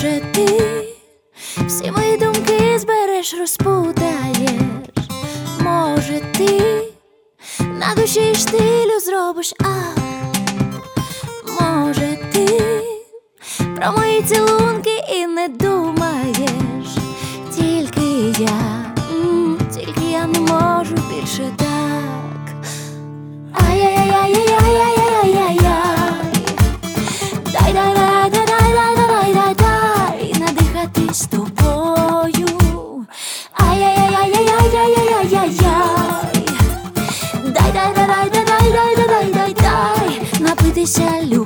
Може, ти всі мої думки збереш, розпутаєш. Може, ти на душі штилю зробиш, може, ти про мої цілунки і не думаєш. Тільки я не можу більше так. Ай-яй-яй-яй-яй-яй-яй-яй-яй. Дай надихатись тобою. Ай-яй-яй-яй-яй-яй-яй-яй. Дай напитися любов'ю.